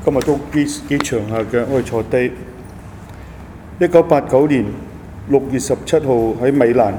今日都幾長下嘅，我哋坐低。1989年6月17號喺米蘭，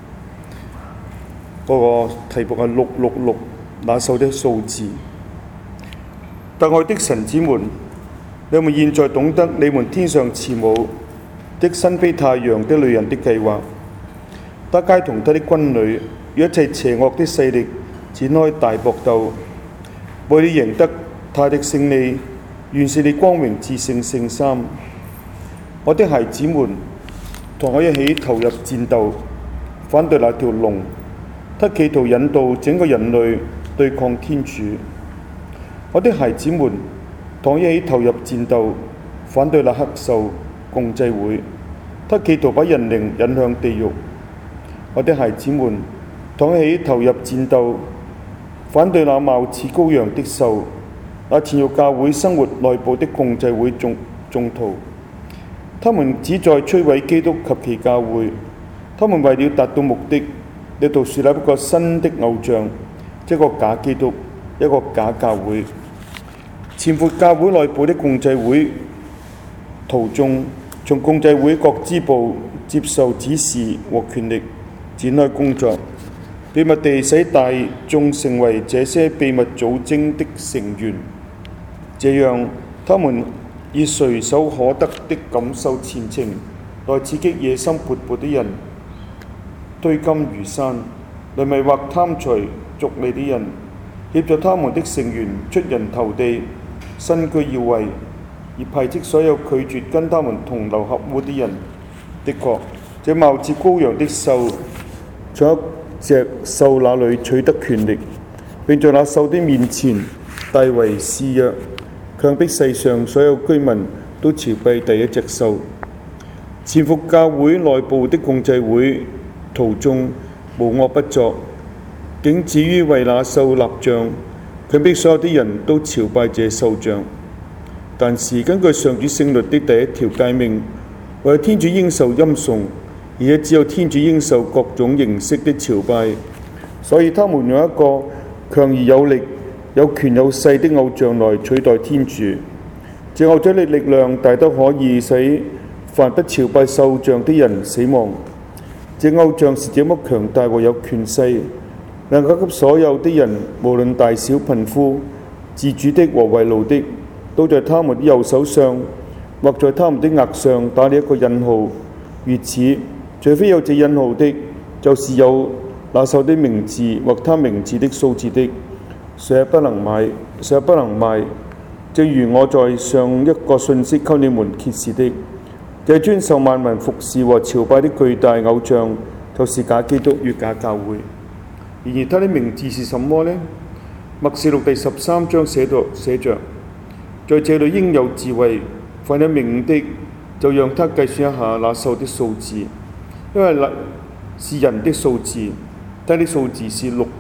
嗰個題目係666，那獸的數字。特愛的神子們，你們現在懂得你們天上慈母的身披太陽的女人的計劃。他皆同他的軍旅與一切邪惡的勢力展開大搏鬥，為了贏得他的勝利，願是你光榮至聖聖三。我的孩子們，同我一起投入戰鬥，反對那條龍，他企圖引導整個人類對抗天主。我的孩子們，同我一起投入戰鬥，反對那黑獸共濟會，他企圖把人靈引向地獄。我的孩子們，同我一起投入戰鬥，反對那貌似羔羊的獸，那僭越教會生活內部的共濟會眾徒。他們旨在摧毀基督及其教會，他們為了達到目的，力圖樹立一個新的偶像，一個假基督，一個假教會。潛伏教會內部的共濟會徒眾，從共濟會各支部接受指示和權力，展開工作，秘密地使大眾成為這些秘密組織的成員。這樣，他們以隨手可得的感受前程來刺激野心勃勃的人，推金如山，來迷惑貪財逐利的人，協助他們的成員出人頭地，身居要位，而排斥所有拒絕跟他們同流合污的人。的確，這貌似羔羊的獸從一隻獸那裏取得權力，並在那獸的面前大為肆虐，強迫世上所有居民都朝拜第一隻獸。潛伏教會內部的共濟會徒眾無惡不作，竟至於為那獸立像，強迫所有的人都朝拜這獸像。但是根據上主聖律的第一條誡命，為天主應受欽崇，而且只有天主應受各種形式的朝拜，所以他們用一個強而有力、有權有勢的偶像來取代天主。這偶像的力量大得可以使凡不朝拜獸像的人死亡。這偶像是這麼強大和有權勢，能夠給所有的人，無論大小貧富、自主的和為奴的，都在他們的右手上或在他們的額上打了一個印號。如此，除非有這印號的，就是有那獸的名字或他名字的數字的，誰也不能買，誰也不能賣。正如我在上一個信息給你們揭示的，這尊受萬民服侍和朝拜的巨大偶像，就是假基督與假教會。然而他的名字是什麼呢？默示錄第13章寫着，在這裏應有智慧，凡有名的，就讓他計算一下那獸的數字，因為那是人的數字，他的數字是666。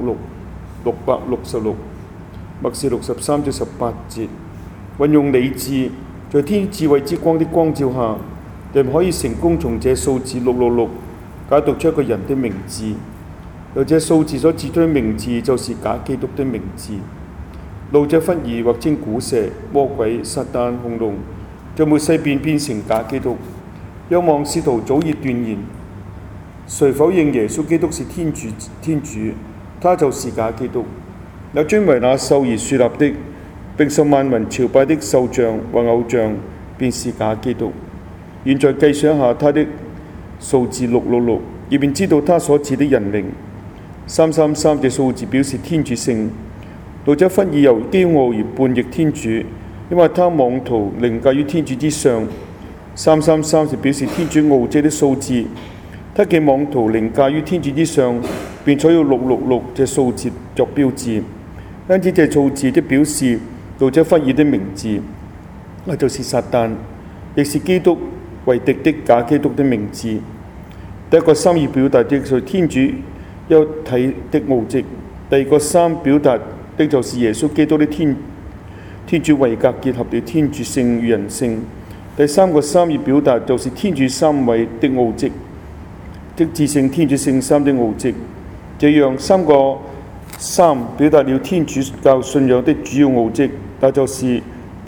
默示錄13章18節，運用理智，在天智慧之光的光照下，人可以成功從這數字666解讀出一個人的名字。由這數字所指出的名字，就是假基督的名字。路者忽爾或稱古蛇、魔鬼、撒旦、兇龍，在末世便變成假基督。仰望使徒早已斷言，誰否認耶穌基督是天主，他就是假基督。那專為那獸而樹立的，並受萬民朝拜的獸像或偶像，便是假基督。現在計算一下他的數字666，以便知道他所指的人靈。333這數字表示天主性。路者忽爾由驕傲而叛逆天主，因為他妄圖凌駕於天主之上。333是表示天主傲者的數字，他既妄圖凌駕於天主之上，便採用666這數字作標誌。因此這數字的表示路者忽爾的名字，那就是撒旦，亦是基督為敵的假基督的名字。第一個3意表達的是天主一體的奧蹟，第二個3表達的就是耶穌基督的天主位格結合了天主性與人性。第三個3意表達就是天主三位的奧蹟，即至聖天主聖三的奧蹟。這樣3個3表達了天主教信仰的主要奧蹟，那就是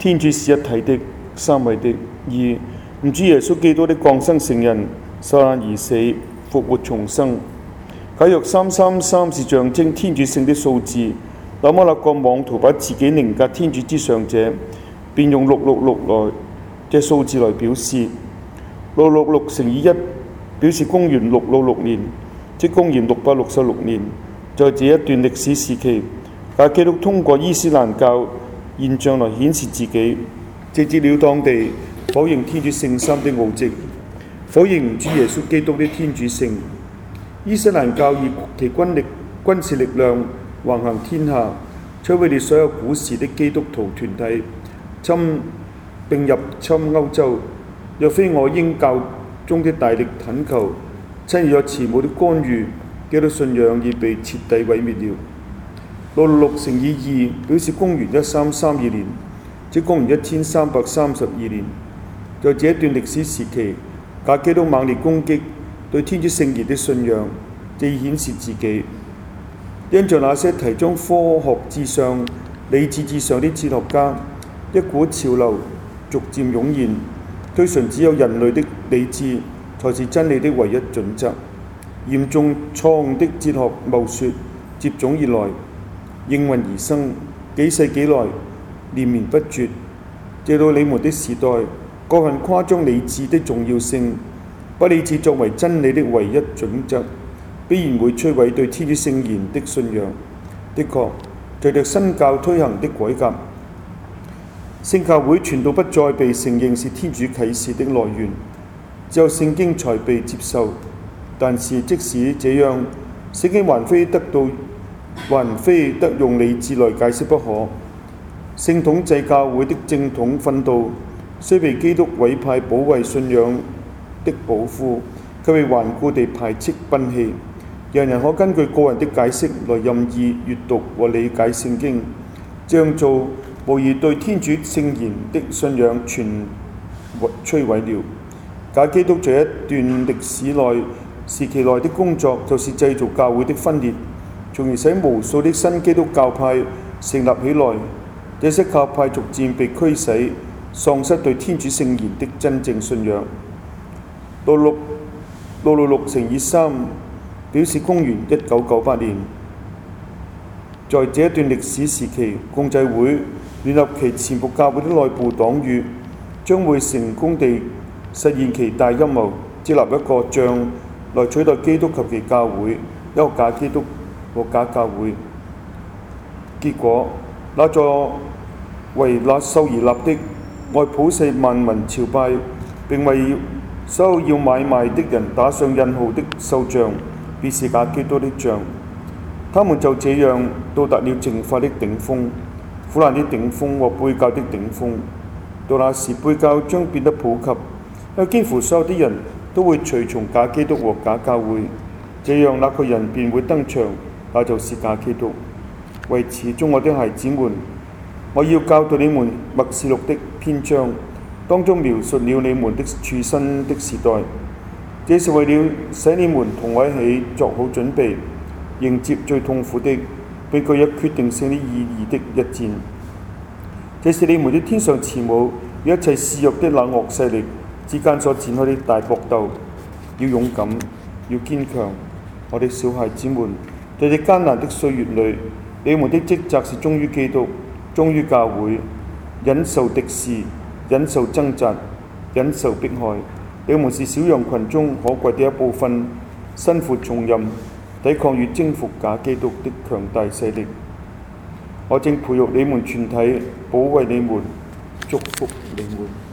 天主是一體的、三位的；二，唔主耶穌基督的降生成人，受難而死，復活重生。假若333是象徵天主性的數字，那麼那個妄圖把自己凌駕天主之上者，便用666嘅數字來表示。666乘以1，表示公元666年，即公元666年。在這一段歷史時期，假基督通過伊斯蘭教現象來顯示自己，直截了當地否認天主聖三的奧蹟，否認主耶穌基督的天主性。伊斯蘭教以其軍事力量橫行天下，摧毀了所有古時的基督徒團體，並入侵歐洲。若非我英教中的大力懇求，親有慈母的干預，基督信仰已被徹底毀滅了。666乘以2，表示公元1332年，即公元1332年。在這一段歷史時期，假基督猛烈攻擊對天主聖言的信仰，藉以顯示自己。因着那些提倡科學至上、理智至上的哲學家，一股潮流逐漸湧現，推崇只有人類的理智才是真理的唯一準則。嚴重錯誤的哲學謬說接踵而來，應運而生，幾世紀來連綿不絕。直到你們的時代，過分誇張理智的重要性，不理智作為真理的唯一準則，必然會摧毀對天主聖言的信仰。的確，隨着新教推行的改革，聖教會傳道不再被承認是天主啟示的來源，只有聖經才被接受。但是即使這樣，聖經還非得用理智來解釋不可。聖統制教會的正統訓導，雖被基督委派保衛信仰的保護，卻被頑固地排斥擯棄。人人可根據個人的解釋來任意閱讀和理解聖經，這樣做無疑對天主聖言的信仰全摧毀了。假基督在一段歷史時期內的工作，就是製造教會的分裂，從而使無數的新基督教派成立起來。這些教派逐漸被驅使，喪失對天主聖言的真正信仰。666乘以3，表示公元1998年。在這一段歷史時期，共濟會聯合其潛伏教會的內部黨羽，將會成功地實現其大陰謀，設立一個像來取代基督及其教會，一個假基督和假教會。結果，那座為那獸而立的愛普世萬民朝拜，並為所有要買賣的人打上印號的獸像，便是假基督的像。他們就這樣到達了淨化的頂峰、苦難的頂峰和背教的頂峰。到那時，背教將變得普及，因為幾乎所有的人都會隨從假基督和假教會，這樣那個人便會登場，那就是假基督。為此，親愛的孩子們，我要教導你們默示錄的篇章，當中描述了你們的處身的時代，這是為了使你們同我一起作好準備，迎接最痛苦的並具有決定性的意義的一戰。這是你們的天上慈母與一切肆虐的冷惡勢力之間所展開的大搏鬥。要勇敢，要堅強，我的小孩子們，在這艱難的歲月裏，你們的職責是忠於基督，忠於教會，忍受敵視，忍受掙扎，忍受迫害。你們是小羊群中可貴的一部分，身負重任，抵抗與征服假基督的強大勢力。我正培育你們全體，保衛你們，祝福你們。